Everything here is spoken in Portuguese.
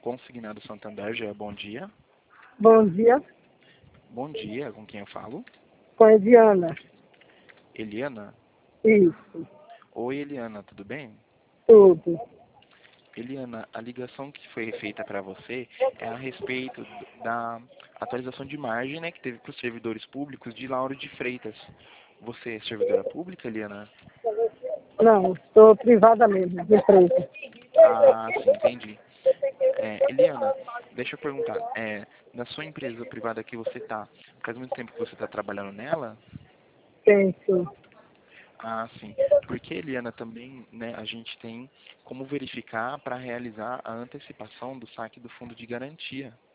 Consignado Santander, já bom dia. Bom dia, Bom dia, com quem eu falo? com a Ediana. Eliana? Isso, Oi, Eliana, tudo bem? tudo. Eliana, a ligação que foi feita para você é a respeito da atualização de margem, né, que teve para os servidores públicos de Lauro de Freitas. Você é servidora pública, Eliana? Não, estou privada mesmo, de empresa. Ah, sim, entendi. Eliana, deixa eu perguntar, na sua empresa privada que você está, faz muito tempo que você está trabalhando nela? Penso. Ah, sim. Porque, Eliana, também, né, a gente tem como verificar para realizar a antecipação do saque do fundo de garantia.